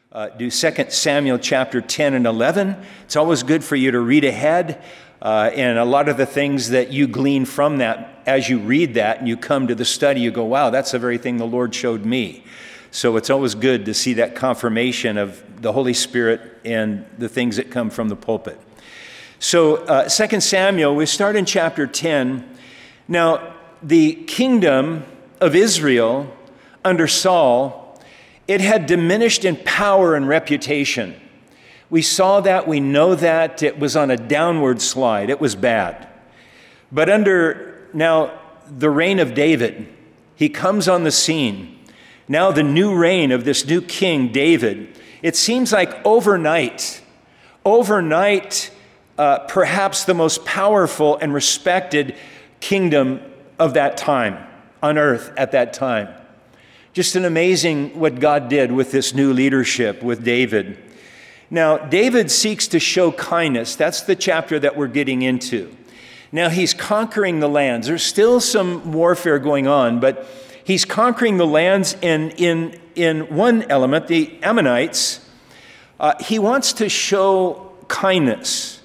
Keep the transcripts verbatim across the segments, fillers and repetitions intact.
uh, do Second Samuel chapter ten and eleven. It's always good for you to read ahead, uh, and a lot of the things that you glean from that, as you read that and you come to the study, you go, wow, that's the very thing the Lord showed me. So it's always good to see that confirmation of the Holy Spirit and the things that come from the pulpit. So uh, Second Samuel, we start in chapter ten. Now, the kingdom of Israel under Saul, it had diminished in power and reputation. We saw that, we know that. It was on a downward slide. It was bad. But under now the reign of David, he comes on the scene. Now the new reign of this new king, David, it seems like overnight, overnight, uh, perhaps the most powerful and respected kingdom of that time, on earth at that time. Just an amazing what God did with this new leadership with David. Now, David seeks to show kindness. That's the chapter that we're getting into. Now, he's conquering the lands. There's still some warfare going on, but he's conquering the lands in, in, in one element, the Ammonites. Uh, he wants to show kindness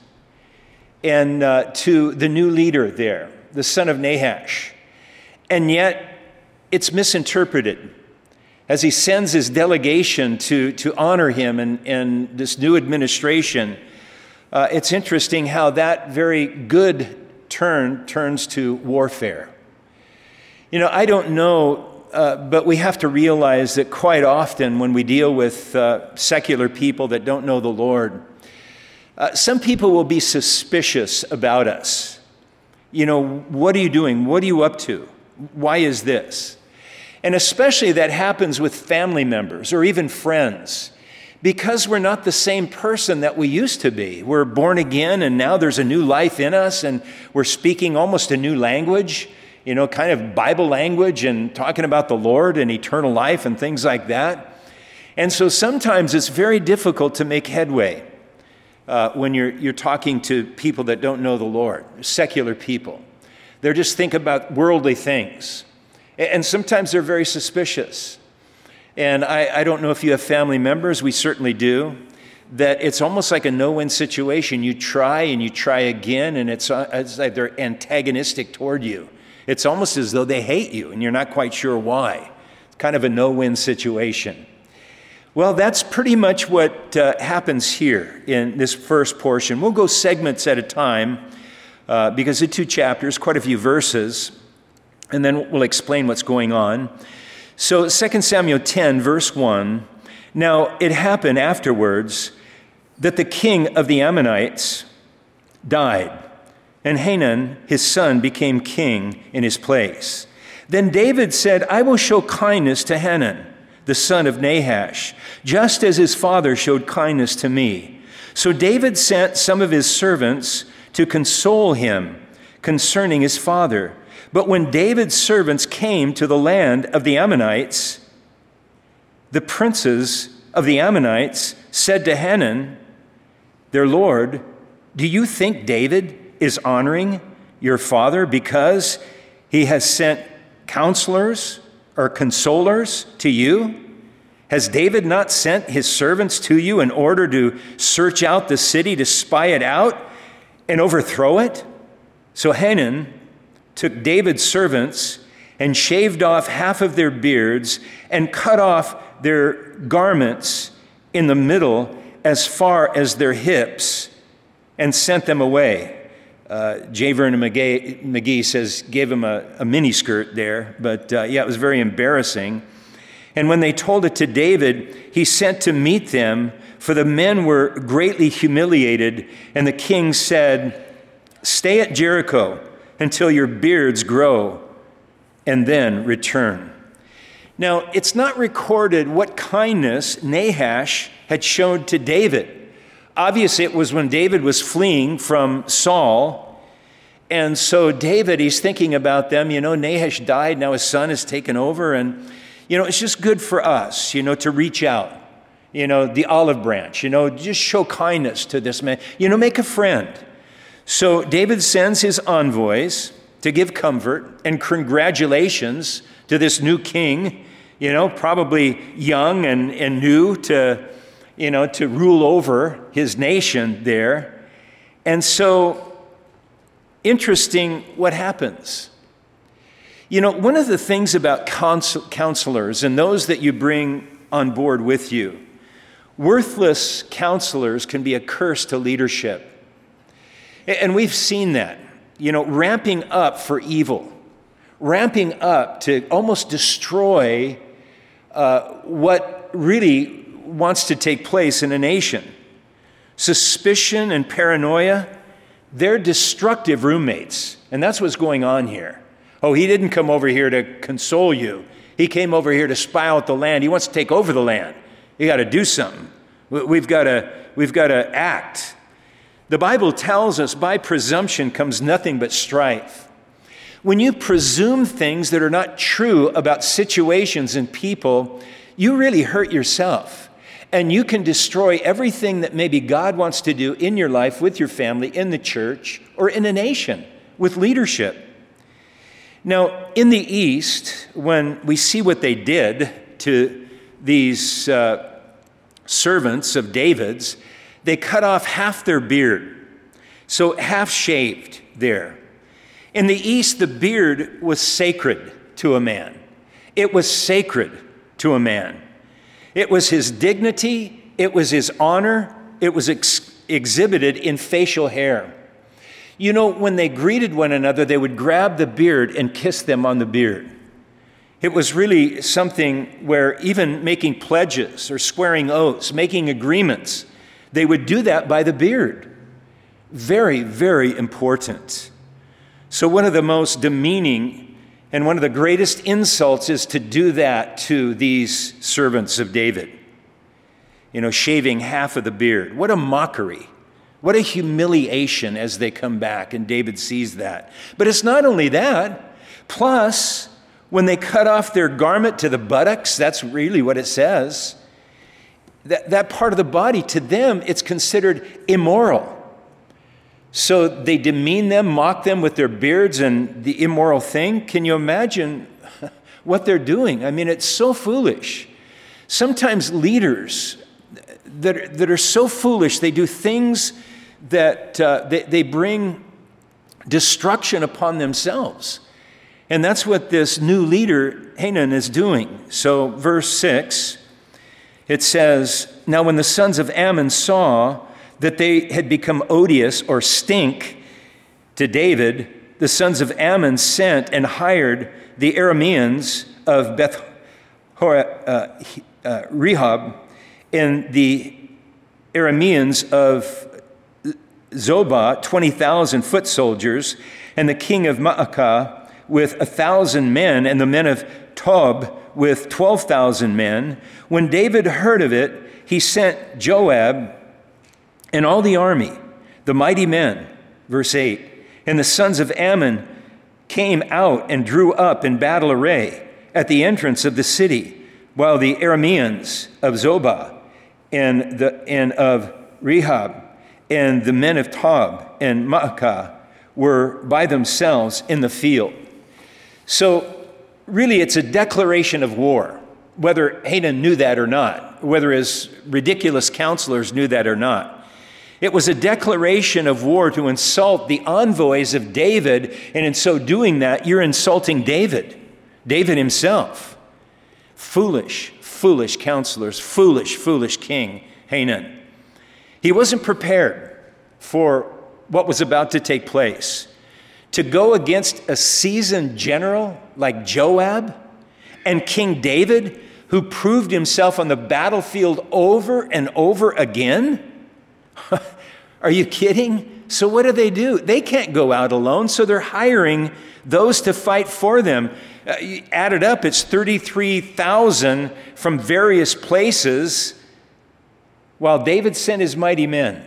and uh, to the new leader there, the son of Nahash. And yet, it's misinterpreted as he sends his delegation to, to honor him and, and this new administration. Uh, it's interesting how that very good turn turns to warfare. You know, I don't know, uh, but we have to realize that quite often when we deal with uh, secular people that don't know the Lord, uh, some people will be suspicious about us. You know, what are you doing? What are you up to? Why is this? And especially that happens with family members or even friends, because we're not the same person that we used to be. We're born again, and now there's a new life in us, and we're speaking almost a new language, you know, kind of Bible language, and talking about the Lord and eternal life and things like that. And so sometimes it's very difficult to make headway uh, when you're you're talking to people that don't know the Lord, secular people. They're just thinking about worldly things. And sometimes they're very suspicious. And I, I don't know if you have family members, we certainly do, that it's almost like a no-win situation. You try and you try again, and it's, it's like they're antagonistic toward you. It's almost as though they hate you, and you're not quite sure why. It's kind of a no-win situation. Well, that's pretty much what uh, happens here in this first portion. We'll go segments at a time, uh, because the two chapters, quite a few verses, and then we'll explain what's going on. So Second Samuel ten, verse one, now it happened afterwards that the king of the Ammonites died, and Hanun, his son, became king in his place. Then David said, I will show kindness to Hanun, the son of Nahash, just as his father showed kindness to me. So David sent some of his servants to console him concerning his father. But when David's servants came to the land of the Ammonites, the princes of the Ammonites said to Hanun, their lord, do you think David is honoring your father because he has sent counselors or consolers to you? Has David not sent his servants to you in order to search out the city, to spy it out and overthrow it? So Hanun took David's servants and shaved off half of their beards and cut off their garments in the middle as far as their hips and sent them away. Uh, J. Vernon McGee, McGee says, gave him a, a mini skirt there, but uh, yeah, it was very embarrassing. And when they told it to David, he sent to meet them, for the men were greatly humiliated. And the king said, stay at Jericho until your beards grow, and then return. Now, it's not recorded what kindness Nahash had shown to David. Obviously, it was when David was fleeing from Saul, and so David, he's thinking about them. You know, Nahash died, now his son has taken over, and, you know, it's just good for us, you know, to reach out. You know, the olive branch, you know, just show kindness to this man. You know, make a friend. So David sends his envoys to give comfort and congratulations to this new king, you know, probably young and, and new to you know, to rule over his nation there. And so, interesting what happens. You know, one of the things about counsel- counselors and those that you bring on board with you, worthless counselors can be a curse to leadership. And we've seen that, you know, ramping up for evil, ramping up to almost destroy uh, what really wants to take place in a nation. Suspicion and paranoia, they're destructive roommates. And that's what's going on here. Oh, he didn't come over here to console you. He came over here to spy out the land. He wants to take over the land. You got to do something. We've got to, we've got to act. The Bible tells us by presumption comes nothing but strife. When you presume things that are not true about situations and people, you really hurt yourself. And you can destroy everything that maybe God wants to do in your life, with your family, in the church, or in a nation, with leadership. Now, in the East, when we see what they did to these uh, servants of David's, they cut off half their beard, so half shaved there. In the East, the beard was sacred to a man. It was sacred to a man. It was his dignity, it was his honor, it was ex- exhibited in facial hair. You know, when they greeted one another, they would grab the beard and kiss them on the beard. It was really something where even making pledges or swearing oaths, making agreements, they would do that by the beard. Very, very important. So one of the most demeaning and one of the greatest insults is to do that to these servants of David. You know, shaving half of the beard. What a mockery. What a humiliation as they come back, and David sees that. But it's not only that. Plus, when they cut off their garment to the buttocks, that's really what it says. That, that part of the body, to them, it's considered immoral. So they demean them, mock them with their beards and the immoral thing. Can you imagine what they're doing? I mean, it's so foolish. Sometimes leaders that are, that are so foolish, they do things that uh, they, they bring destruction upon themselves. And that's what this new leader, Hanan, is doing. So verse six, it says, "Now when the sons of Ammon saw that they had become odious or stink to David, the sons of Ammon sent and hired the Arameans of Beth uh, uh, Rehob and the Arameans of Zobah, twenty thousand foot soldiers, and the king of Maacah with a thousand men, and the men of Tob with twelve thousand men. When David heard of it, he sent Joab and all the army, the mighty men," verse eight, "and the sons of Ammon came out and drew up in battle array at the entrance of the city, while the Arameans of Zobah and, the, and of Rehob and the men of Tob and Maacah were by themselves in the field." So really it's a declaration of war, whether Hanan knew that or not, whether his ridiculous counselors knew that or not. It was a declaration of war to insult the envoys of David, and in so doing that, you're insulting David, David himself. Foolish, foolish counselors, foolish, foolish king Hanan. He wasn't prepared for what was about to take place. To go against a seasoned general like Joab and King David, who proved himself on the battlefield over and over again? Are you kidding? So what do they do? They can't go out alone, so they're hiring those to fight for them. Uh, added up, it's thirty-three thousand from various places, while David sent his mighty men.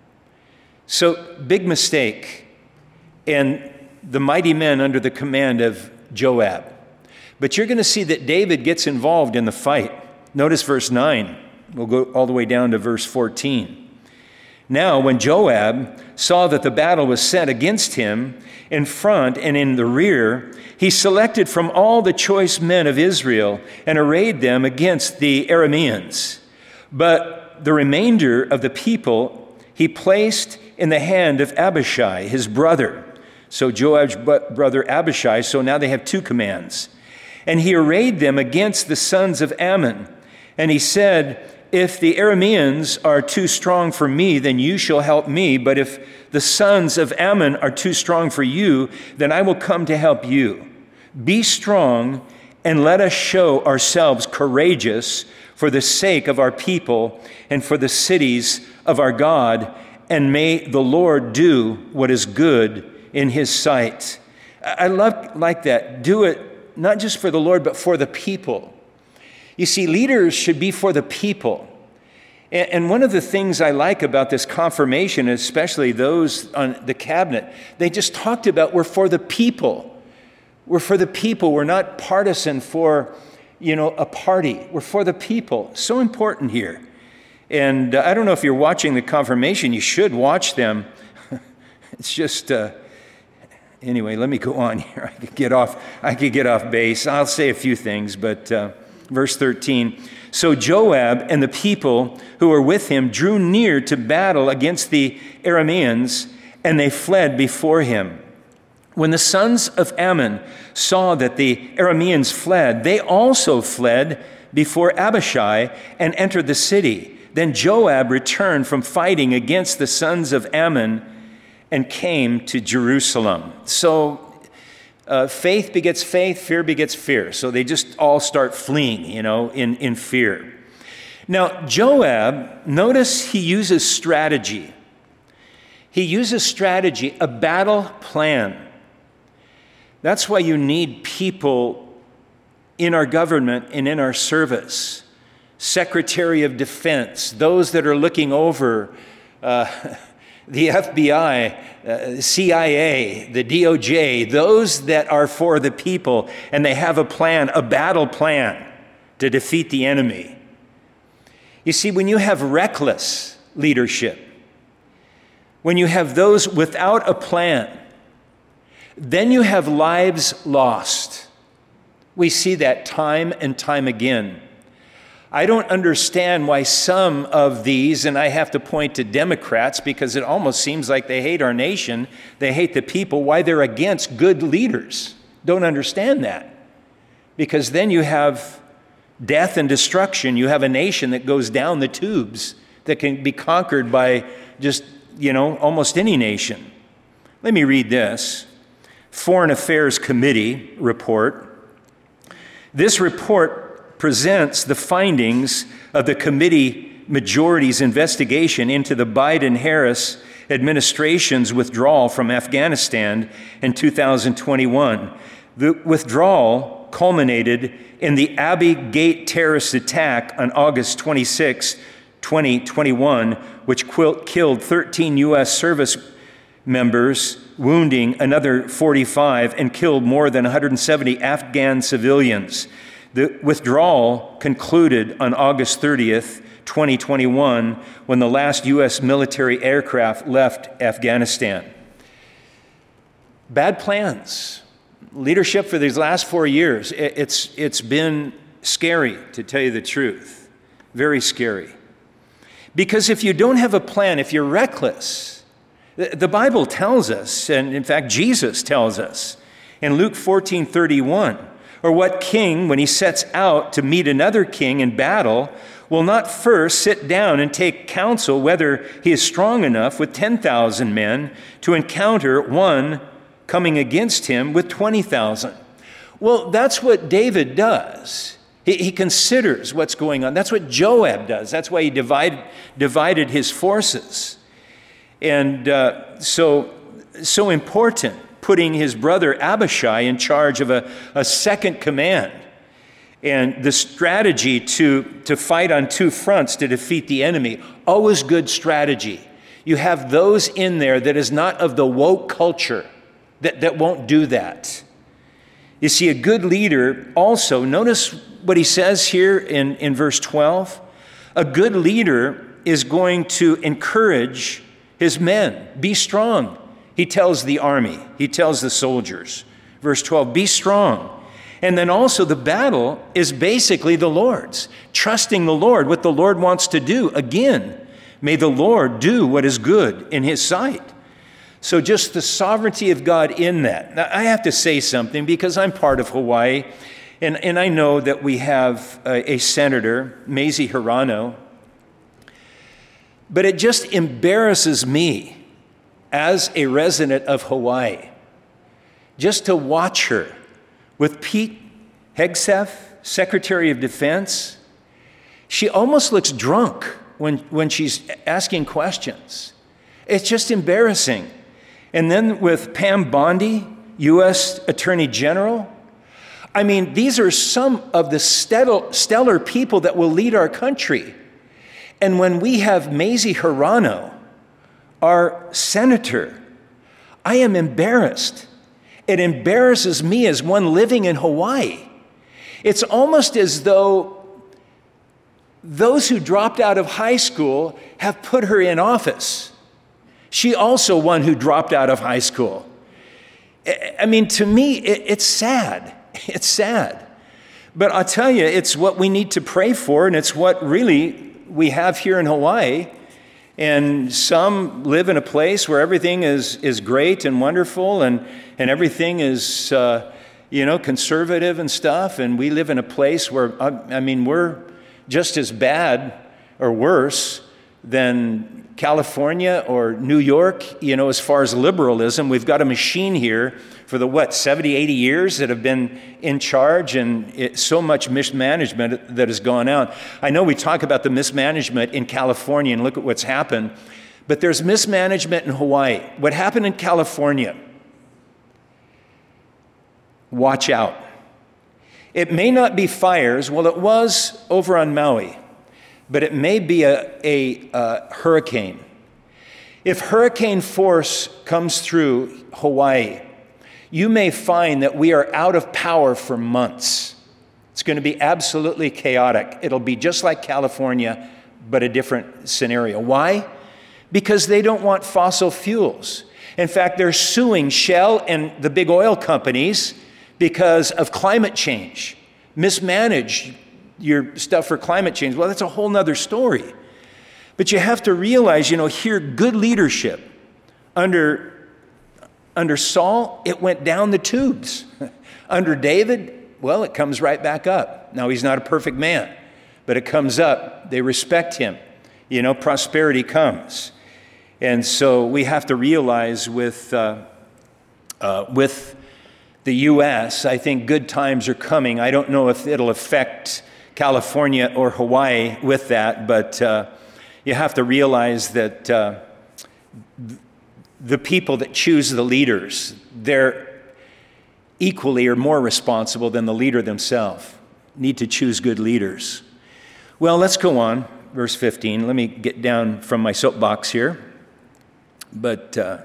So big mistake. And the mighty men under the command of Joab. But you're going to see that David gets involved in the fight. Notice verse nine. We'll go all the way down to verse fourteen. "Now, when Joab saw that the battle was set against him in front and in the rear, he selected from all the choice men of Israel and arrayed them against the Arameans. But the remainder of the people he placed in the hand of Abishai, his brother. So Joab's brother Abishai, so now they have two commands. And he arrayed them against the sons of Ammon. And he said, if the Arameans are too strong for me, then you shall help me. But if the sons of Ammon are too strong for you, then I will come to help you. Be strong and let us show ourselves courageous for the sake of our people and for the cities of our God. And may the Lord do what is good in his sight. I love like that. Do it not just for the Lord, but for the people. You see, leaders should be for the people. And one of the things I like about this confirmation, especially those on the cabinet, they just talked about we're for the people. We're for the people. We're not partisan for, you know, a party. We're for the people. So important here. And uh, I don't know if you're watching the confirmation. You should watch them. It's just, uh, anyway, let me go on here. I could get off, I could get off base. I'll say a few things, but uh, verse thirteen. So Joab and the people who were with him drew near to battle against the Arameans, and they fled before him. When the sons of Ammon saw that the Arameans fled, they also fled before Abishai and entered the city. Then Joab returned from fighting against the sons of Ammon and came to Jerusalem. So uh, faith begets faith, fear begets fear. So they just all start fleeing, you know, in, in fear. Now, Joab, notice he uses strategy. He uses strategy, a battle plan. That's why you need people in our government and in our service. Secretary of Defense, those that are looking over uh, the F B I, uh, C I A, the D O J, those that are for the people, and they have a plan, a battle plan to defeat the enemy. You see, when you have reckless leadership, when you have those without a plan, then you have lives lost. We see that time and time again. I don't understand why some of these, and I have to point to Democrats because it almost seems like they hate our nation, they hate the people, why they're against good leaders. Don't understand that. Because then you have death and destruction. You have a nation that goes down the tubes that can be conquered by just, you know, almost any nation. Let me read this. Foreign Affairs Committee report. This report presents the findings of the committee majority's investigation into the Biden-Harris administration's withdrawal from Afghanistan in two thousand twenty-one. The withdrawal culminated in the Abbey Gate terrorist attack on August twenty-sixth, twenty twenty-one, which killed thirteen U S service members, wounding another forty-five, and killed more than one hundred seventy Afghan civilians. The withdrawal concluded on August thirtieth, twenty twenty-one, when the last U S military aircraft left Afghanistan. Bad plans. Leadership for these last four years, it's, it's been scary, to tell you the truth. Very scary. Because if you don't have a plan, if you're reckless, the Bible tells us, and in fact Jesus tells us in Luke fourteen thirty-one, or what king, when he sets out to meet another king in battle, will not first sit down and take counsel whether he is strong enough with ten thousand men to encounter one coming against him with twenty thousand. Well, that's what David does. He, he considers what's going on. That's what Joab does. That's why he divide, divided his forces. And uh, so, so important, putting his brother Abishai in charge of a, a second command. And the strategy to, to fight on two fronts to defeat the enemy, always good strategy. You have those in there that is not of the woke culture, that, that won't do that. You see, a good leader also, notice what he says here in, in verse twelve. A good leader is going to encourage his men. Be strong. He tells the army, he tells the soldiers. Verse twelve, be strong And then also the battle is basically the Lord's. Trusting the Lord, what the Lord wants to do. Again, may the Lord do what is good in his sight. So just the sovereignty of God in that. Now, I have to say something because I'm part of Hawaii, and, and I know that we have a, a senator, Mazie Hirono, but it just embarrasses me as a resident of Hawaii just to watch her with Pete Hegseth, Secretary of Defense. She almost looks drunk when, when she's asking questions. It's just embarrassing. And then with Pam Bondi, U S Attorney General. I mean, these are some of the stellar people that will lead our country. And when we have Mazie Hirono, our senator, I am embarrassed. It embarrasses me as one living in Hawaii. It's almost as though those who dropped out of high school have put her in office. She also one who dropped out of high school. I mean, to me, it, it's sad. It's sad. But I'll tell you, it's what we need to pray for, and it's what really we have here in Hawaii. And some live in a place where everything is, is great and wonderful, and, and everything is, uh, you know, conservative and stuff. And we live in a place where, I, I mean, we're just as bad or worse than California or New York, you know, as far as liberalism. We've got a machine here for the, what, seventy, eighty years that have been in charge, and it, so much mismanagement that has gone out. I know we talk about the mismanagement in California and look at what's happened, but there's mismanagement in Hawaii. What happened in California, watch out. It may not be fires, well, it was over on Maui, but it may be a, a, a hurricane. If hurricane force comes through Hawaii, you may find that we are out of power for months. It's going to be absolutely chaotic. It'll be just like California, but a different scenario. Why? Because they don't want fossil fuels. In fact, they're suing Shell and the big oil companies because of climate change. Mismanage your stuff for climate change. Well, that's a whole nother story. But you have to realize, you know, here, good leadership. Under, under Saul, it went down the tubes. Under David, well, it comes right back up. Now, he's not a perfect man, but it comes up. They respect him. You know, prosperity comes. And so we have to realize with, uh, uh, with the U S, I think good times are coming. I don't know if it'll affect California or Hawaii with that, but uh, you have to realize that uh, the people that choose the leaders, they're equally or more responsible than the leader themselves. Need to choose good leaders. Well, let's go on, verse fifteen. Let me get down from my soapbox here. But uh,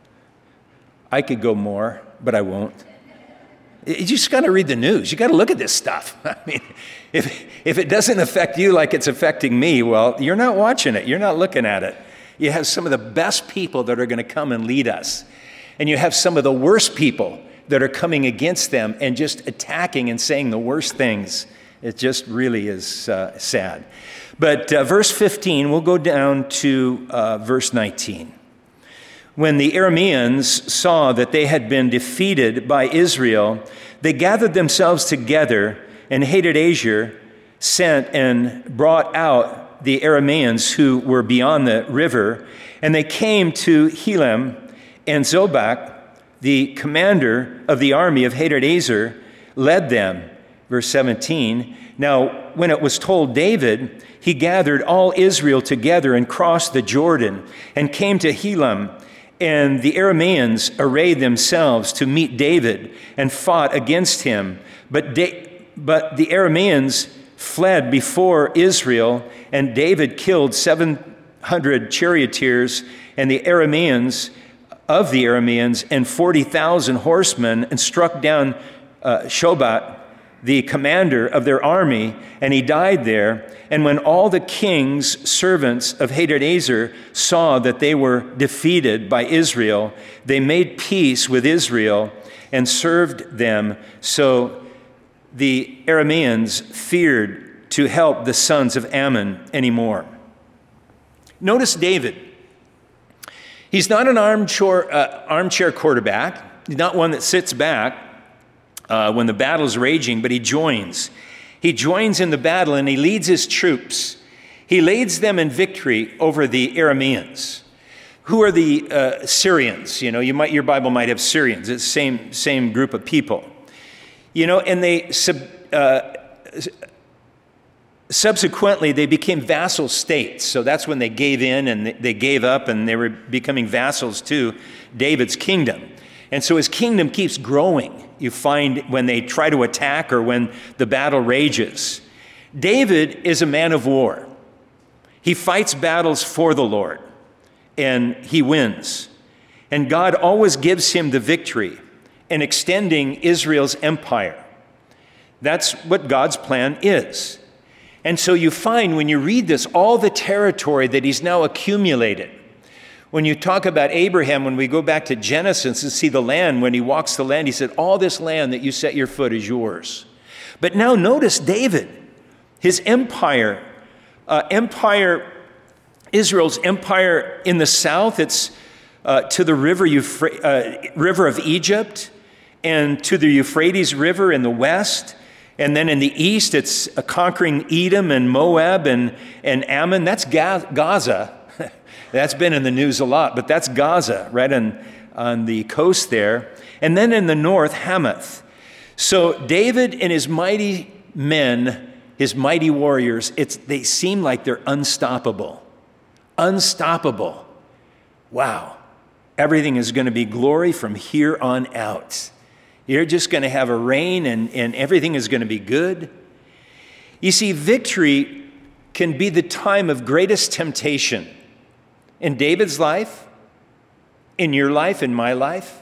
I could go more, but I won't. You just got to read the news. You got to look at this stuff. I mean, if if it doesn't affect you like it's affecting me, well, you're not watching it. You're not looking at it. You have some of the best people that are going to come and lead us. And you have some of the worst people that are coming against them and just attacking and saying the worst things. It just really is uh, sad. But uh, verse fifteen, we'll go down to uh, verse nineteen. When the Arameans saw that they had been defeated by Israel, they gathered themselves together, and Hadadezer sent and brought out the Arameans who were beyond the river, and they came to Helam, and Zobach, the commander of the army of Hadadezer, led them. Verse seventeen, now when it was told David, he gathered all Israel together and crossed the Jordan and came to Helam. And the Arameans arrayed themselves to meet David and fought against him. But, da- but the Arameans fled before Israel, and David killed seven hundred charioteers and the Arameans of the Arameans and forty thousand horsemen, and struck down uh, Shobach, the commander of their army, and he died there. And when all the king's servants of Hadadezer saw that they were defeated by Israel, they made peace with Israel and served them. So the Arameans feared to help the sons of Ammon anymore. Notice David. He's not an armchair, uh, armchair quarterback. He's not one that sits back uh, when the battle's raging, but he joins. He joins in the battle and he leads his troops. He leads them in victory over the Arameans. Who are the uh, Syrians? You know, you might, your Bible might have Syrians. It's the same, same group of people. You know, and they sub, uh, subsequently they became vassal states. So that's when they gave in and they gave up and they were becoming vassals to David's kingdom. And so his kingdom keeps growing. You find when they try to attack or when the battle rages. David is a man of war. He fights battles for the Lord and he wins. And God always gives him the victory in extending Israel's empire. That's what God's plan is. And so you find when you read this, all the territory that he's now accumulated. When you talk about Abraham, when we go back to Genesis and see the land, when he walks the land, he said, all this land that you set your foot is yours. But now notice David, his empire, uh, empire, Israel's empire in the south, it's uh, to the river, Euphra- uh, river of Egypt, and to the Euphrates River in the west. And then in the east, it's uh, conquering Edom and Moab and, and Ammon. That's Ga- Gaza. That's been in the news a lot, but that's Gaza, right on, on the coast there. And then in the north, Hamath. So David and his mighty men, his mighty warriors, it's, they seem like they're unstoppable. Unstoppable. Wow. Everything is going to be glory from here on out. You're just going to have a reign and, and everything is going to be good. You see, victory can be the time of greatest temptation. In David's life, in your life, in my life,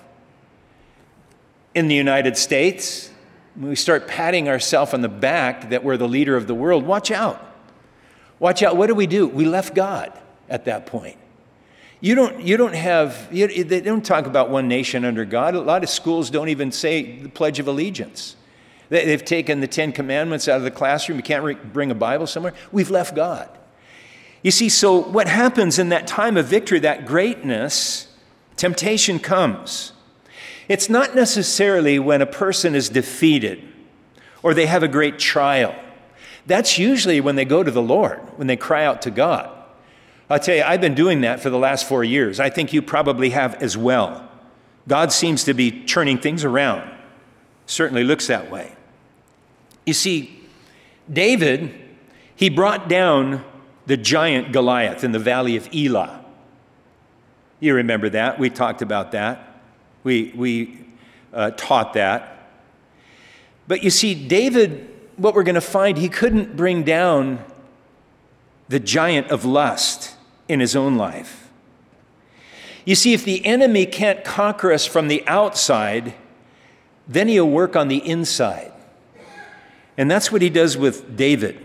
in the United States, when we start patting ourselves on the back that we're the leader of the world, watch out. Watch out. What do we do? We left God at that point. You don't, you don't have, you, they don't talk about one nation under God. A lot of schools don't even say the Pledge of Allegiance. They, they've taken the Ten Commandments out of the classroom. You can't re- bring a Bible somewhere. We've left God. You see, so what happens in that time of victory, that greatness, temptation comes. It's not necessarily when a person is defeated or they have a great trial. That's usually when they go to the Lord, when they cry out to God. I'll tell you, I've been doing that for the last four years. I think you probably have as well. God seems to be turning things around. Certainly looks that way. You see, David, he brought down the giant Goliath in the valley of Elah. You remember that. We talked about that. We, we uh, taught that. But you see, David, what we're going to find, he couldn't bring down the giant of lust in his own life. You see, if the enemy can't conquer us from the outside, then he'll work on the inside. And that's what he does with David.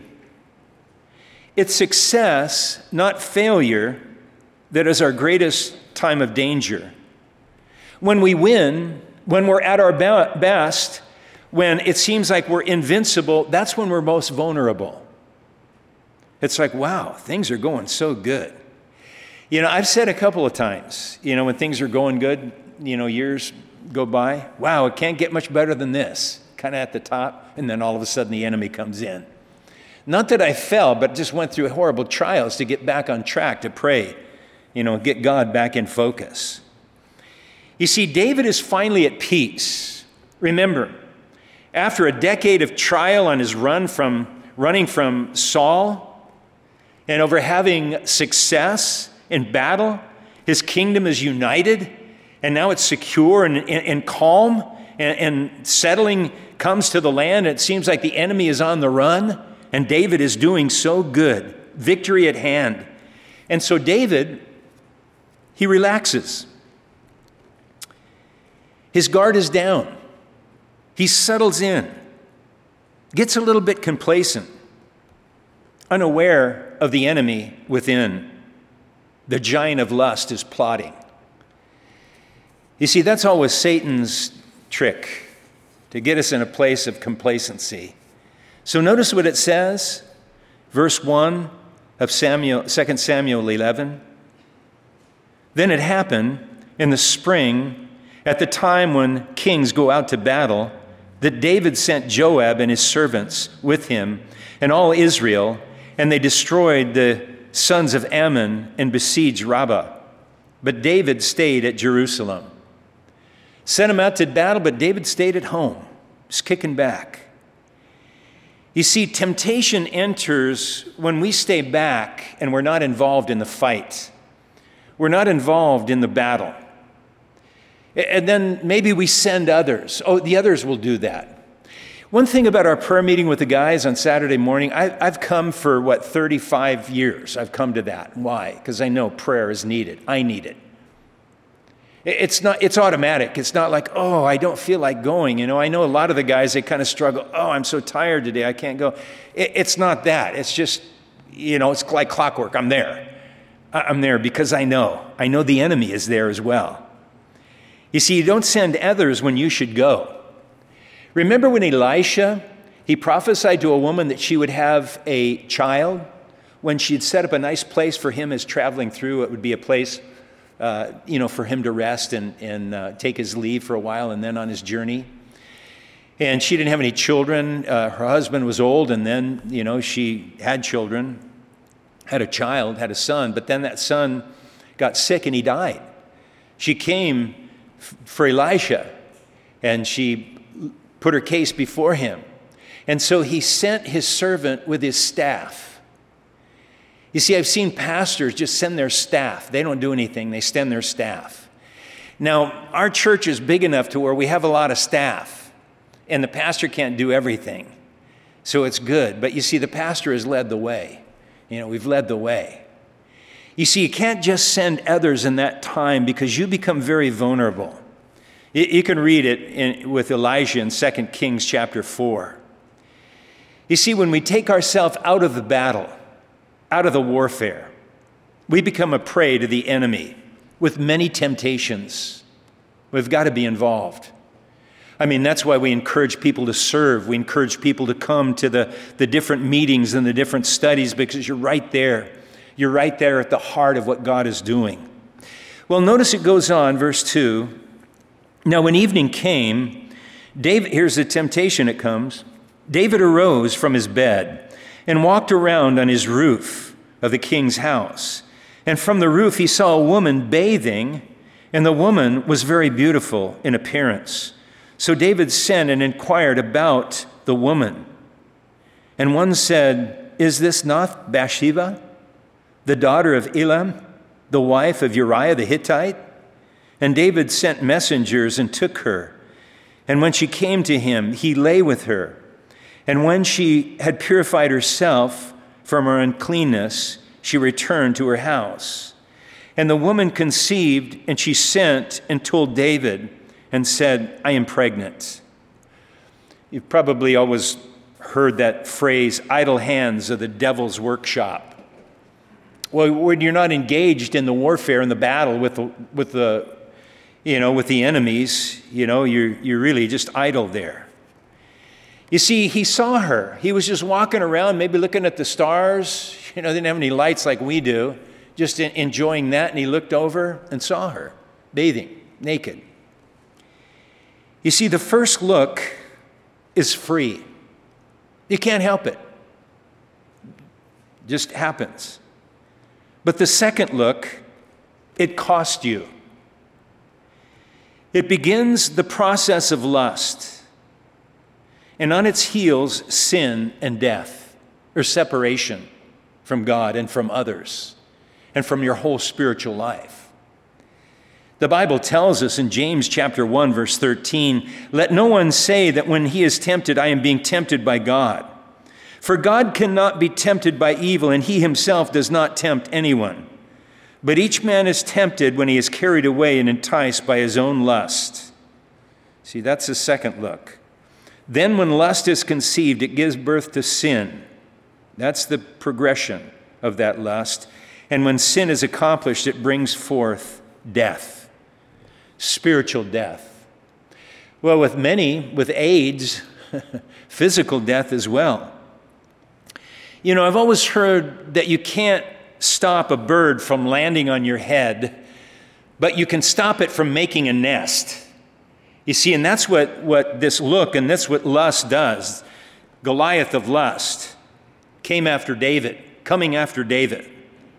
It's success, not failure, that is our greatest time of danger. When we win, when we're at our best, when it seems like we're invincible, that's when we're most vulnerable. It's like, wow, things are going so good. You know, I've said a couple of times, you know, when things are going good, you know, years go by, wow, it can't get much better than this, kind of at the top, and then all of a sudden the enemy comes in. Not that I fell, but just went through horrible trials to get back on track, to pray, you know, get God back in focus. You see, David is finally at peace. Remember, after a decade of trial on his run from running from Saul, and over having success in battle, his kingdom is united, and now it's secure and, and, and calm, and, and settling comes to the land. It seems like the enemy is on the run, and David is doing so good, victory at hand. And so David, he relaxes. His guard is down. He settles in, gets a little bit complacent, unaware of the enemy within. The giant of lust is plotting. You see, that's always Satan's trick. to get us in a place of complacency. So notice what it says, verse one of Samuel, Second Samuel eleven. Then it happened in the spring, at the time when kings go out to battle, that David sent Joab and his servants with him and all Israel, and they destroyed the sons of Ammon and besieged Rabbah. But David stayed at Jerusalem. Sent him out to battle, but David stayed at home, just kicking back. You see, temptation enters when we stay back and we're not involved in the fight. We're not involved in the battle. And then maybe we send others. Oh, the others will do that. One thing about our prayer meeting with the guys on Saturday morning, I, I've come for, what, thirty-five years. I've come to that. Why? Because I know prayer is needed. I need it. It's not, it's automatic. It's not like, oh, I don't feel like going. You know, I know a lot of the guys, they kind of struggle. Oh, I'm so tired today, I can't go. It, it's not that. It's just, you know, it's like clockwork. I'm there. I'm there because I know. I know the enemy is there as well. You see, you don't send others when you should go. Remember when Elisha, he prophesied to a woman that she would have a child when she'd set up a nice place for him as traveling through. It would be a place, uh, you know, for him to rest and, and uh, take his leave for a while and then on his journey. And she didn't have any children. Uh, her husband was old, and then, you know, she had children, had a child, had a son, but then that son got sick and he died. She came f- for Elisha, and she put her case before him. And so he sent his servant with his staff. You see, I've seen pastors just send their staff. They don't do anything. They send their staff. Now, our church is big enough to where we have a lot of staff, and the pastor can't do everything. So it's good. But you see, the pastor has led the way. You know, we've led the way. You see, you can't just send others in that time because you become very vulnerable. You can read it in, with Elijah in Second Kings chapter four. You see, when we take ourselves out of the battle, out of the warfare, we become a prey to the enemy with many temptations. We've got to be involved. I mean, that's why we encourage people to serve. We encourage people to come to the, the different meetings and the different studies because you're right there. You're right there at the heart of what God is doing. Well, notice it goes on, verse two. Now, when evening came, David, here's the temptation it comes. David arose from his bed and walked around on his roof of the king's house. And from the roof he saw a woman bathing, and the woman was very beautiful in appearance. So David sent and inquired about the woman. And one said, "Is this not Bathsheba, the daughter of Elam, the wife of Uriah the Hittite?" And David sent messengers and took her. And when she came to him, he lay with her. And when she had purified herself from her uncleanness, she returned to her house. And the woman conceived, and she sent and told David and said, "I am pregnant." You've probably always heard that phrase, idle hands are the devil's workshop. Well, when you're not engaged in the warfare and the battle with the, with the you know, with the enemies, you know, you're, you're really just idle there. You see, he saw her. He was just walking around, maybe looking at the stars. You know, they didn't have any lights like we do, just in, enjoying that. And he looked over and saw her bathing, naked. You see, the first look is free. You can't help it. It just happens. But the second look, it cost you. It begins the process of lust. And on its heels, sin and death, or separation from God and from others, and from your whole spiritual life. The Bible tells us in James chapter one, verse thirteen, "Let no one say that when he is tempted, I am being tempted by God. For God cannot be tempted by evil, and he himself does not tempt anyone. But each man is tempted when he is carried away and enticed by his own lust." See, that's the second look. Then when lust is conceived, it gives birth to sin. That's the progression of that lust. And when sin is accomplished, it brings forth death, spiritual death. Well, with many, with AIDS, physical death as well. You know, I've always heard that you can't stop a bird from landing on your head, but you can stop it from making a nest. You see, and that's what, what this look, and that's what lust does. Goliath of lust came after David, coming after David.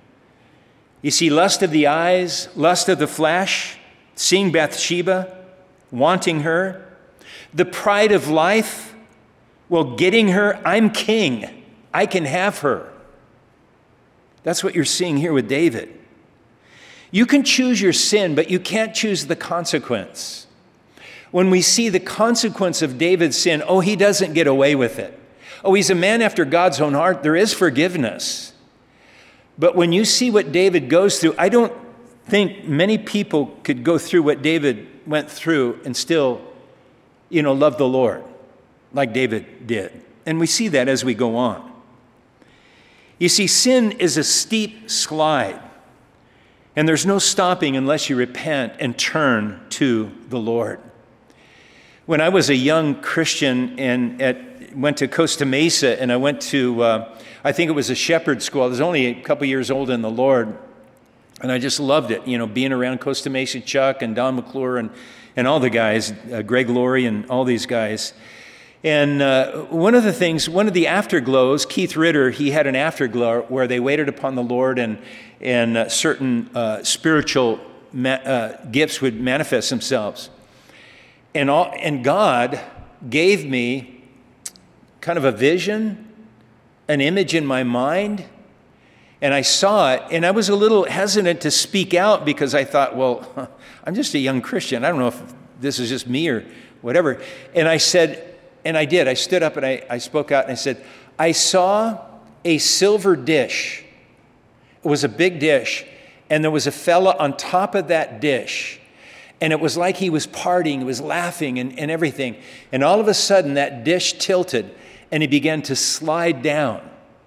You see, lust of the eyes, lust of the flesh, seeing Bathsheba, wanting her, the pride of life, well, getting her, I'm king, I can have her. That's what you're seeing here with David. You can choose your sin, but you can't choose the consequence. When we see the consequence of David's sin, oh, he doesn't get away with it. Oh, he's a man after God's own heart. There is forgiveness. But when you see what David goes through, I don't think many people could go through what David went through and still, you know, love the Lord like David did. And we see that as we go on. You see, sin is a steep slide, and there's no stopping unless you repent and turn to the Lord. When I was a young Christian and at, went to Costa Mesa, and I went to, uh, I think it was a shepherd school. I was only a couple years old in the Lord, and I just loved it, you know, being around Costa Mesa, Chuck and Don McClure and, and all the guys, uh, Greg Laurie and all these guys. And uh, one of the things, one of the afterglows, Keith Ritter, he had an afterglow where they waited upon the Lord, and, and uh, certain uh, spiritual ma- uh, gifts would manifest themselves. And, all, and God gave me kind of a vision, an image in my mind, and I saw it, and I was a little hesitant to speak out because I thought, well, I'm just a young Christian. I don't know if this is just me or whatever. And I said, and I did. I stood up and I, I spoke out and I said, I saw a silver dish. It was a big dish, and there was a fella on top of that dish. And it was like he was partying, he was laughing and, and everything. And all of a sudden, that dish tilted, and he began to slide down.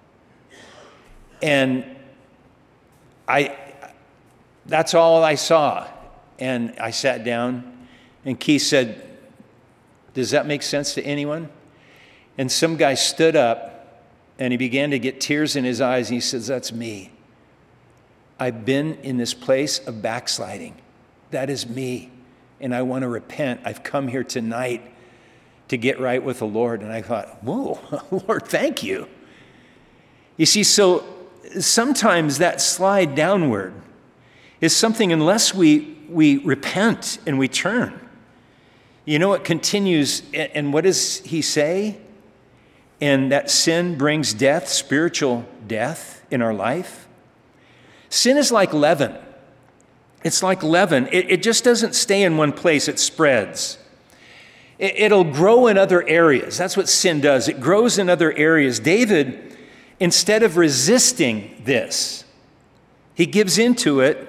And I, that's all I saw. And I sat down, and Keith said, does that make sense to anyone? And some guy stood up, and he began to get tears in his eyes, and he says, that's me. I've been in this place of backsliding. That is me, and I want to repent. I've come here tonight to get right with the Lord. And I thought, whoa, Lord, thank you. You see, so sometimes that slide downward is something, unless we, we repent and we turn. You know, it continues, and what does he say? And that sin brings death, spiritual death in our life. Sin is like leaven. It's like leaven. It, it just doesn't stay in one place. It spreads. It, it'll grow in other areas. That's what sin does. It grows in other areas. David, instead of resisting this, he gives into it,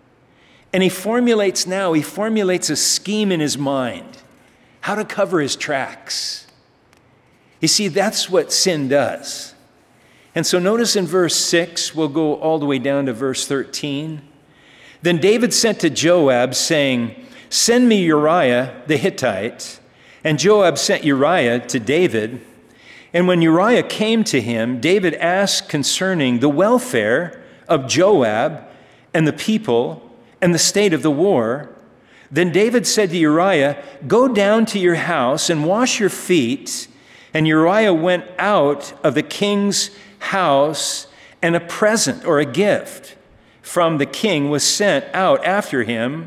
and he formulates now, he formulates a scheme in his mind, how to cover his tracks. You see, that's what sin does. And so notice in verse six, we'll go all the way down to verse thirteen. Then David sent to Joab, saying, send me Uriah the Hittite. And Joab sent Uriah to David. And when Uriah came to him, David asked concerning the welfare of Joab and the people and the state of the war. Then David said to Uriah, go down to your house and wash your feet. And Uriah went out of the king's house, and a present or a gift from the king was sent out after him.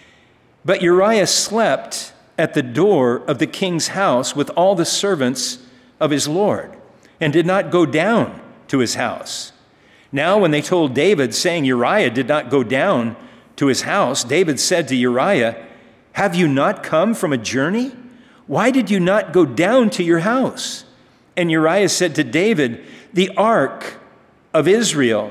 But Uriah slept at the door of the king's house with all the servants of his lord, and did not go down to his house. Now when they told David, saying Uriah did not go down to his house, David said to Uriah, have you not come from a journey? Why did you not go down to your house? And Uriah said to David, the ark of Israel,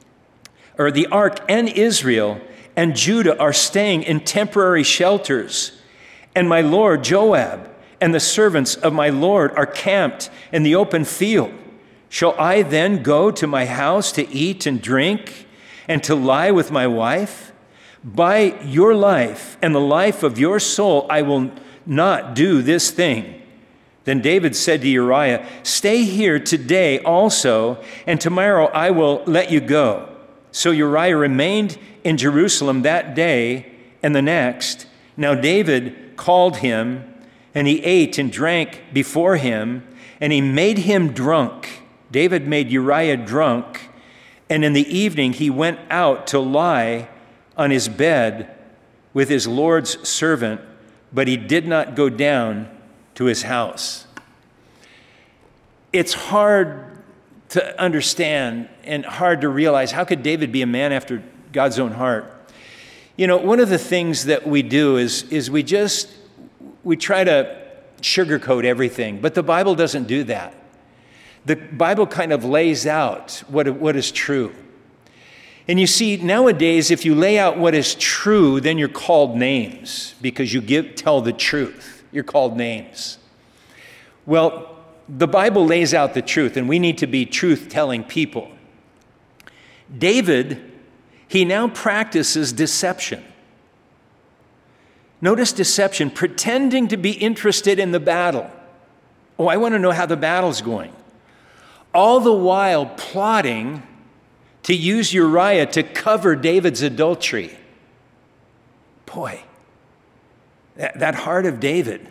or the ark and Israel and Judah are staying in temporary shelters, and my lord Joab and the servants of my lord are camped in the open field. Shall I then go to my house to eat and drink and to lie with my wife? By your life and the life of your soul, I will not do this thing." Then David said to Uriah, "Stay here today also, and tomorrow I will let you go." So Uriah remained in Jerusalem that day and the next. Now David called him, and he ate and drank before him, and he made him drunk. David made Uriah drunk, and in the evening he went out to lie on his bed with his Lord's servant, but he did not go down to his house. It's hard to understand and hard to realize, how could David be a man after God's own heart? You know, one of the things that we do is, is we just, we try to sugarcoat everything, but the Bible doesn't do that. The Bible kind of lays out what, what is true. And you see, nowadays, if you lay out what is true, then you're called names because you give, tell the truth. You're called names. Well, the Bible lays out the truth, and we need to be truth-telling people. David, he now practices deception. Notice deception, pretending to be interested in the battle. Oh, I want to know how the battle's going. All the while plotting to use Uriah to cover David's adultery. Boy, that, that heart of David.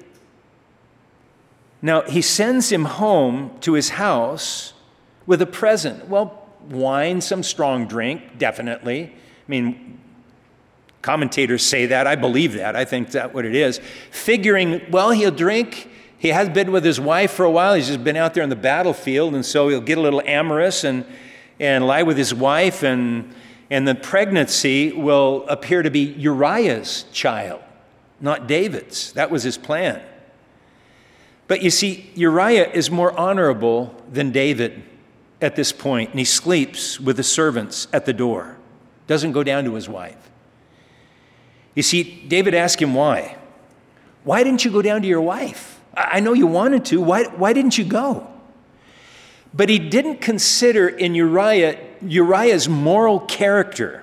Now, he sends him home to his house with a present. Well, wine, some strong drink, definitely. I mean, commentators say that. I believe that. I think that's what it is. Figuring, well, he'll drink. He has been with his wife for a while. He's just been out there on the battlefield, and so he'll get a little amorous and, and lie with his wife, and, and the pregnancy will appear to be Uriah's child, not David's. That was his plan. But you see, Uriah is more honorable than David at this point, and he sleeps with the servants at the door. Doesn't go down to his wife. You see, David asked him why. Why didn't you go down to your wife? I know you wanted to. Why, why didn't you go? But he didn't consider in Uriah, Uriah's moral character.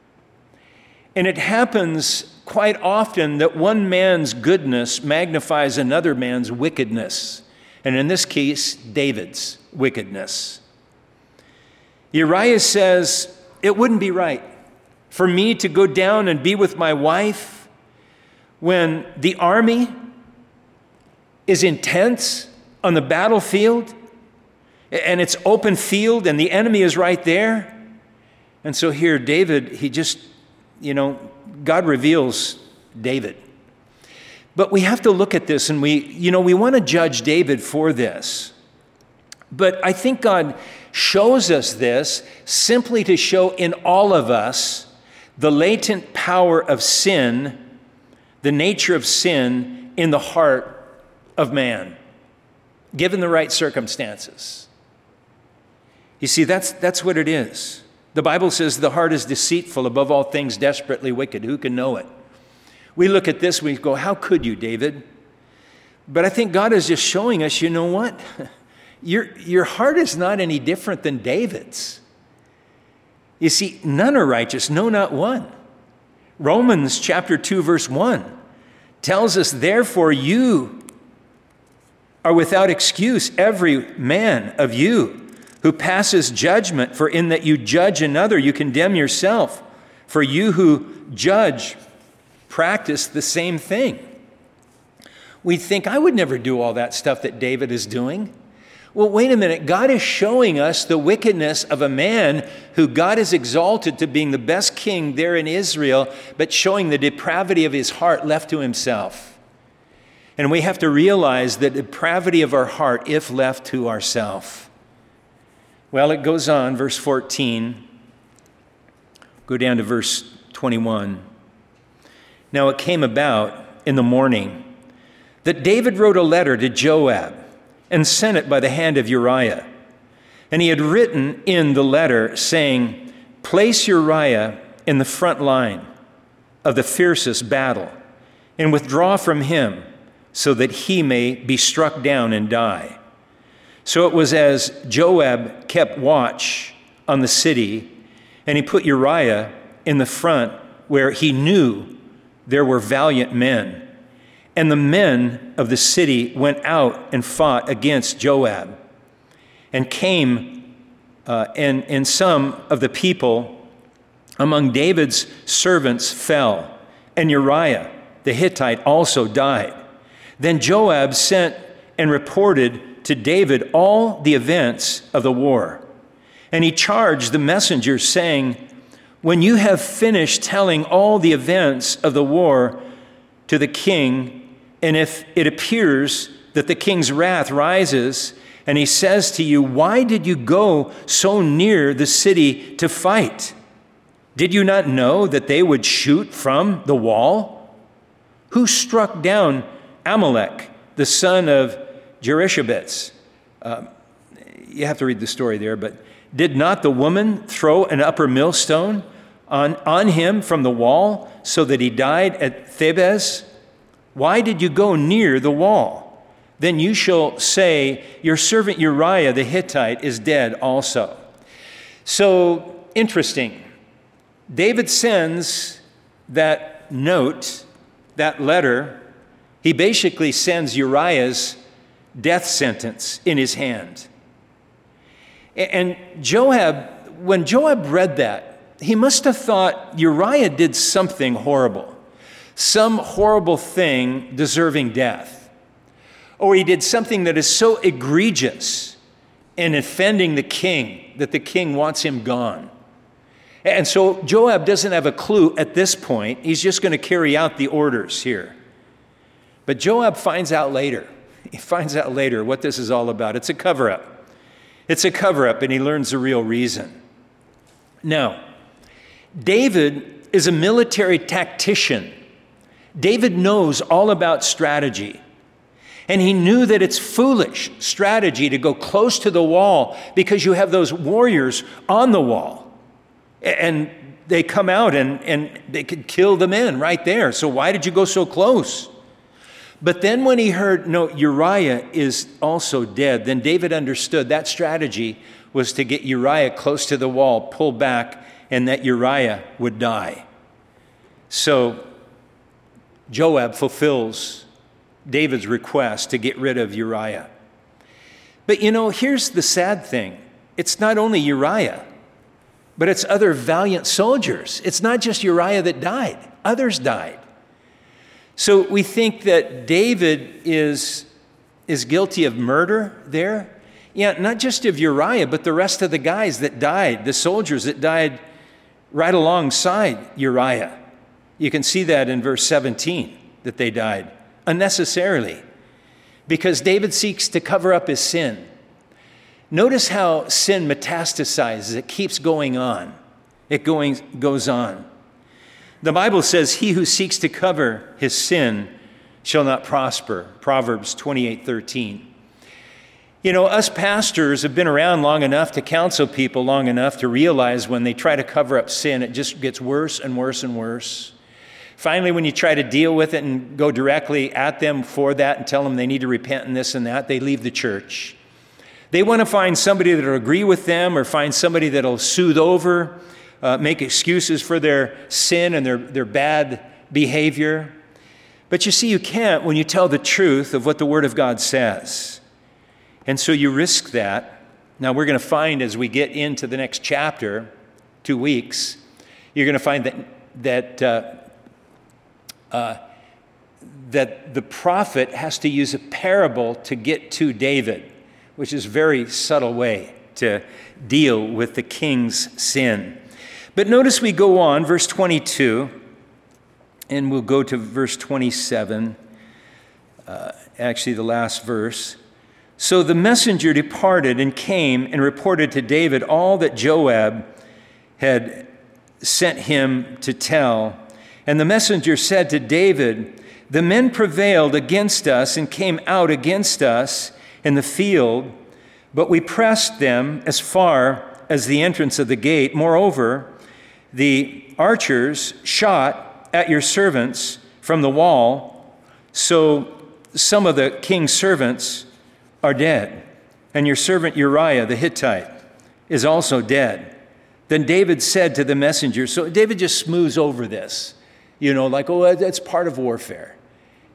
And it happens quite often that one man's goodness magnifies another man's wickedness. And in this case, David's wickedness. Uriah says, it wouldn't be right for me to go down and be with my wife when the army is intense on the battlefield and it's open field and the enemy is right there. And so here, David, he just, you know, God reveals David. But we have to look at this and we, you know, we want to judge David for this. But I think God shows us this simply to show in all of us the latent power of sin, the nature of sin in the heart of man, given the right circumstances. You see, that's, that's what it is. The Bible says the heart is deceitful, above all things desperately wicked. Who can know it? We look at this, we go, how could you, David? But I think God is just showing us, you know what? Your, your heart is not any different than David's. You see, none are righteous, no, not one. Romans chapter two, verse one tells us, therefore you are without excuse, every man of you who passes judgment, for in that you judge another, you condemn yourself. For you who judge practice the same thing. We think, I would never do all that stuff that David is doing. Well, wait a minute. God is showing us the wickedness of a man who God has exalted to being the best king there in Israel, but showing the depravity of his heart left to himself. And we have to realize the depravity of our heart if left to ourselves. Well, it goes on, verse fourteen. Go down to verse twenty-one. Now it came about in the morning that David wrote a letter to Joab and sent it by the hand of Uriah. And he had written in the letter saying, place Uriah in the front line of the fiercest battle and withdraw from him so that he may be struck down and die. So it was as Joab kept watch on the city, and he put Uriah in the front where he knew there were valiant men. And the men of the city went out and fought against Joab, and came, uh, and, and some of the people among David's servants fell, and Uriah the Hittite also died. Then Joab sent and reported to David all the events of the war. And he charged the messengers, saying, when you have finished telling all the events of the war to the king, and if it appears that the king's wrath rises, and he says to you, why did you go so near the city to fight? Did you not know that they would shoot from the wall? Who struck down Amalek, the son of Jerishabetz? Uh, you have to read the story there, but did not the woman throw an upper millstone on, on him from the wall so that he died at Thebez? Why did you go near the wall? Then you shall say, your servant Uriah the Hittite is dead also. So, interesting. David sends that note, that letter. He basically sends Uriah's death sentence in his hand. And Joab, when Joab read that, he must have thought Uriah did something horrible, some horrible thing deserving death. Or he did something that is so egregious in offending the king that the king wants him gone. And so Joab doesn't have a clue at this point. He's just going to carry out the orders here. But Joab finds out later. He finds out later what this is all about. It's a cover-up. It's a cover-up, and he learns the real reason. Now, David is a military tactician. David knows all about strategy. And he knew that it's foolish strategy to go close to the wall because you have those warriors on the wall. And they come out and, and they could kill the men right there. So why did you go so close? But then when he heard, no, Uriah is also dead, then David understood that strategy was to get Uriah close to the wall, pull back, and that Uriah would die. So Joab fulfills David's request to get rid of Uriah. But you know, here's the sad thing. It's not only Uriah, but it's other valiant soldiers. It's not just Uriah that died. Others died. So we think that David is, is guilty of murder there. Yeah, not just of Uriah, but the rest of the guys that died, the soldiers that died right alongside Uriah. You can see that in verse seventeen, that they died unnecessarily because David seeks to cover up his sin. Notice how sin metastasizes. It keeps going on. It going, goes on. The Bible says, he who seeks to cover his sin shall not prosper. Proverbs twenty-eight thirteen. You know, us pastors have been around long enough to counsel people long enough to realize when they try to cover up sin, it just gets worse and worse and worse. Finally, when you try to deal with it and go directly at them for that and tell them they need to repent and this and that, they leave the church. They want to find somebody that will agree with them or find somebody that will soothe over, uh, make excuses for their sin and their, their bad behavior. But you see, you can't when you tell the truth of what the Word of God says. And so you risk that. Now, we're going to find as we get into the next chapter, two weeks, you're going to find that, that uh, Uh, that the prophet has to use a parable to get to David, which is a very subtle way to deal with the king's sin. But notice we go on, verse twenty-two, and we'll go to verse twenty-seven, uh, actually the last verse. So the messenger departed and came and reported to David all that Joab had sent him to tell. And the messenger said to David, the men prevailed against us and came out against us in the field, but we pressed them as far as the entrance of the gate. Moreover, the archers shot at your servants from the wall, so some of the king's servants are dead, and your servant Uriah the Hittite is also dead. Then David said to the messenger, so David just smooths over this. You know, like, oh, that's part of warfare.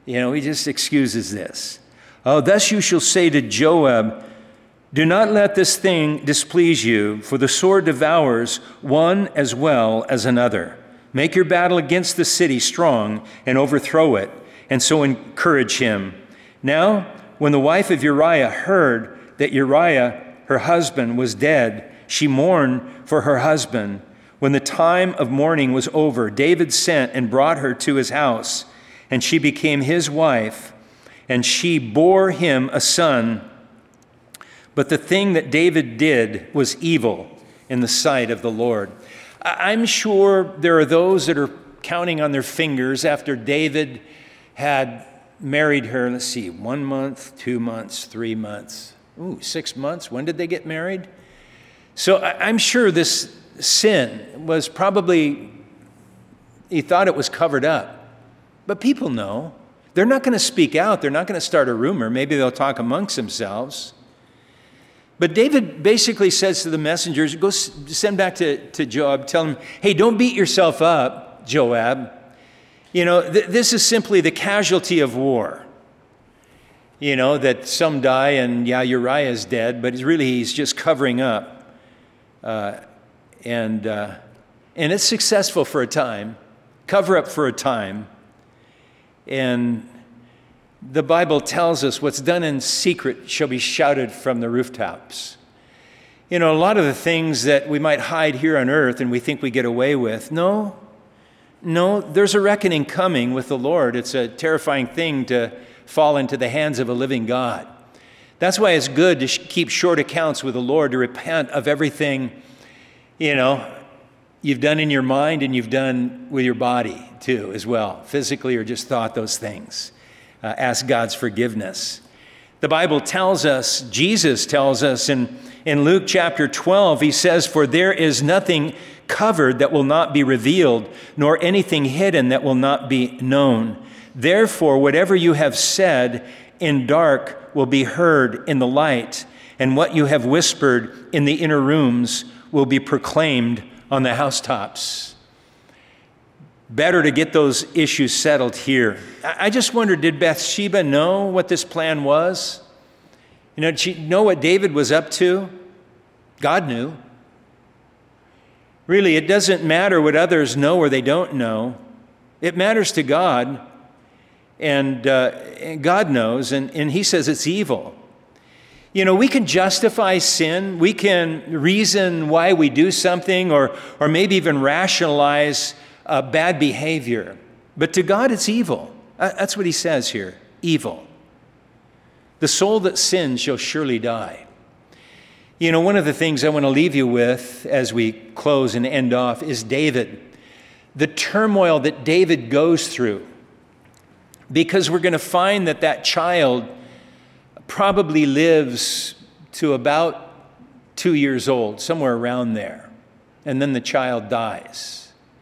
You know, he just excuses this. Oh, thus you shall say to Joab, do not let this thing displease you, for the sword devours one as well as another. Make your battle against the city strong and overthrow it, and so encourage him. Now, when the wife of Uriah heard that Uriah, her husband, was dead, she mourned for her husband. When the time of mourning was over, David sent and brought her to his house, and she became his wife, and she bore him a son. But the thing that David did was evil in the sight of the Lord. I'm sure there are those that are counting on their fingers after David had married her. Let's see, one month, two months, three months, ooh, six months. When did they get married? So I'm sure this sin was probably, he thought it was covered up. But people know. They're not going to speak out. They're not going to start a rumor. Maybe they'll talk amongst themselves. But David basically says to the messengers, go send back to, to Joab, tell him, hey, don't beat yourself up, Joab. You know, th- this is simply the casualty of war. You know, that some die and, yeah, Uriah is dead, but it's really he's just covering up. Uh, and, uh, and it's successful for a time, cover up for a time. And the Bible tells us what's done in secret shall be shouted from the rooftops. You know, a lot of the things that we might hide here on earth and we think we get away with, no, no, there's a reckoning coming with the Lord. It's a terrifying thing to fall into the hands of a living God. That's why it's good to keep short accounts with the Lord, to repent of everything, you know, you've done in your mind and you've done with your body too as well, physically or just thought those things. Uh, ask God's forgiveness. The Bible tells us, Jesus tells us in, in Luke chapter twelve, he says, for there is nothing covered that will not be revealed, nor anything hidden that will not be known. Therefore, whatever you have said in dark will be heard in the light, and what you have whispered in the inner rooms will be proclaimed on the housetops. Better to get those issues settled here. I just wonder, did Bathsheba know what this plan was? You know, did she know what David was up to? God knew. Really, it doesn't matter what others know or they don't know. It matters to God, and, uh, and God knows, and, and he says it's evil. You know, we can justify sin. We can reason why we do something, or, or maybe even rationalize Uh, bad behavior. But to God, it's evil. Uh, that's what he says here, evil. The soul that sins shall surely die. You know, one of the things I want to leave you with as we close and end off is David. The turmoil that David goes through. Because we're going to find that that child probably lives to about two years old, somewhere around there. And then the child dies.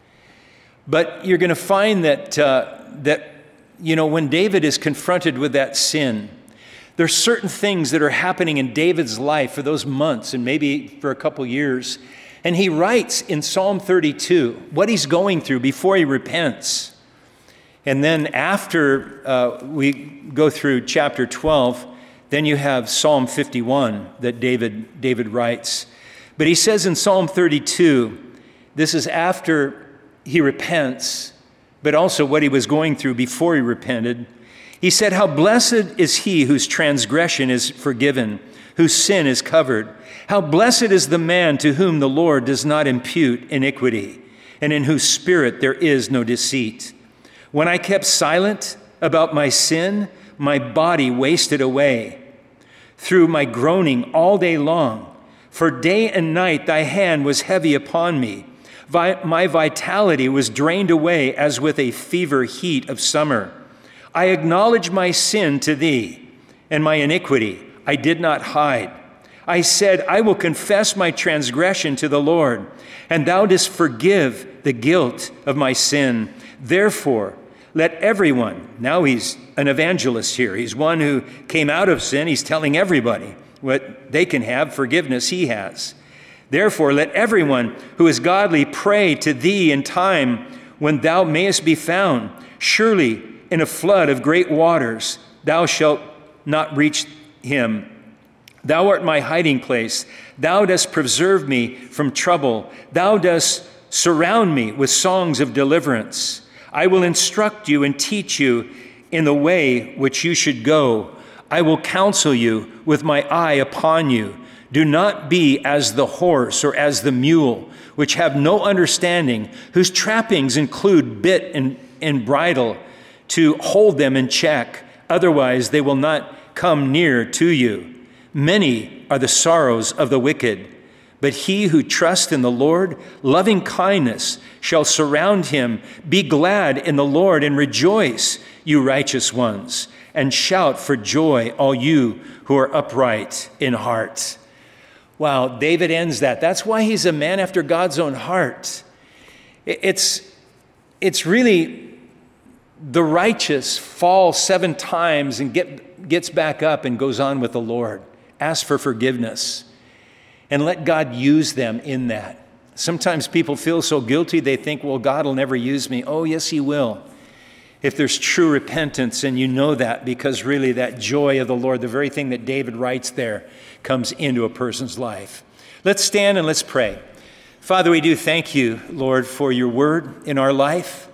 But you're going to find that, uh, that, you know, when David is confronted with that sin, there's certain things that are happening in David's life for those months and maybe for a couple years. And he writes in Psalm thirty-two what he's going through before he repents. And then after uh, we go through chapter twelve, then you have Psalm fifty-one that David, David writes. But he says in Psalm thirty-two, this is after he repents, but also what he was going through before he repented. He said, how blessed is he whose transgression is forgiven, whose sin is covered. How blessed is the man to whom the Lord does not impute iniquity, and in whose spirit there is no deceit. When I kept silent about my sin, my body wasted away through my groaning all day long. For day and night thy hand was heavy upon me. My vitality was drained away as with a fever heat of summer. I acknowledge my sin to thee, and my iniquity I did not hide. I said, I will confess my transgression to the Lord, and thou didst forgive the guilt of my sin. Therefore, let everyone, now he's an evangelist here. He's one who came out of sin. He's telling everybody what they can have, forgiveness he has. Therefore, let everyone who is godly pray to thee in time when thou mayest be found. Surely in a flood of great waters. Thou shalt not reach him. Thou art my hiding place. Thou dost preserve me from trouble. Thou dost surround me with songs of deliverance. I will instruct you and teach you in the way which you should go. I will counsel you with my eye upon you. Do not be as the horse or as the mule, which have no understanding, whose trappings include bit and, and bridle to hold them in check. Otherwise, they will not come near to you. Many are the sorrows of the wicked, but he who trusts in the Lord, loving kindness shall surround him. Be glad in the Lord and rejoice, you righteous ones, and shout for joy, all you who are upright in heart. Wow, David ends that. That's why he's a man after God's own heart. It's, it's really the righteous fall seven times and get, gets back up and goes on with the Lord. Ask for forgiveness and let God use them in that. Sometimes people feel so guilty, they think, well, God will never use me. Oh, yes, he will. If there's true repentance, and you know that because really that joy of the Lord, the very thing that David writes there, comes into a person's life. Let's stand and let's pray. Father, we do thank you, Lord, for your word in our life.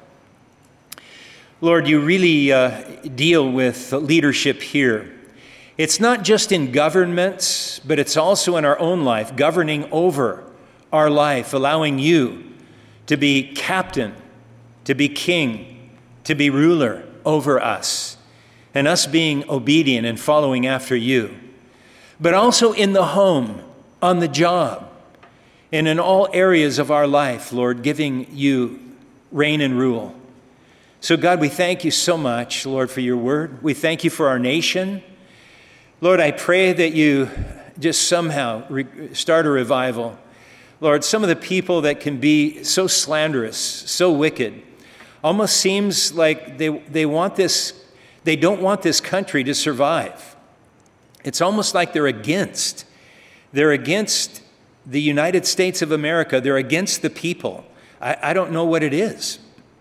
Lord, you really uh, deal with leadership here. It's not just in governments, but it's also in our own life, governing over our life, allowing you to be captain, to be king, to be ruler over us, and us being obedient and following after you. But also in the home, on the job, and in all areas of our life, Lord, giving you reign and rule. So God, we thank you so much, Lord, for your word. We thank you for our nation. Lord, I pray that you just somehow re- start a revival. Lord, some of the people that can be so slanderous, so wicked, almost seems like they, they want this, they don't want this country to survive. It's almost like they're against. They're against the United States of America. They're against the people. I, I don't know what it is.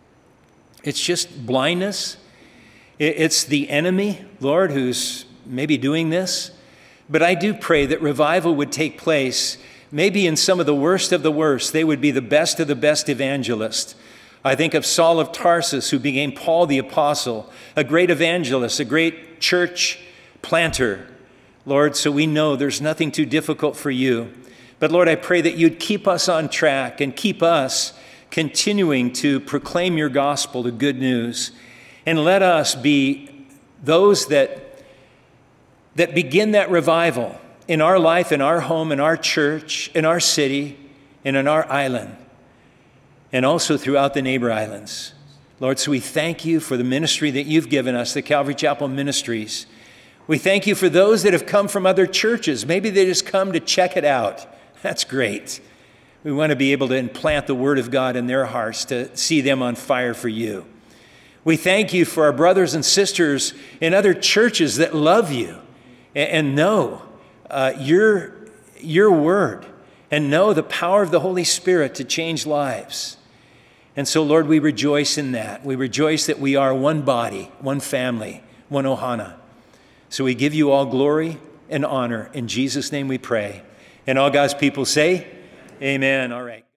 It's just blindness. It, it's the enemy, Lord, who's maybe doing this. But I do pray that revival would take place, maybe in some of the worst of the worst. They would be the best of the best evangelists. I think of Saul of Tarsus, who became Paul the Apostle, a great evangelist, a great church planter. Lord, so we know there's nothing too difficult for you. But Lord, I pray that you'd keep us on track and keep us continuing to proclaim your gospel, the good news, and let us be those that that begin that revival in our life, in our home, in our church, in our city, and in our island, and also throughout the neighbor islands. Lord, so we thank you for the ministry that you've given us, the Calvary Chapel Ministries. We thank you for those that have come from other churches. Maybe they just come to check it out. That's great. We want to be able to implant the word of God in their hearts, to see them on fire for you. We thank you for our brothers and sisters in other churches that love you and know uh, your, your word and know the power of the Holy Spirit to change lives. And so, Lord, we rejoice in that. We rejoice that we are one body, one family, one Ohana. So we give you all glory and honor. In Jesus' name we pray. And all God's people say, amen. All right.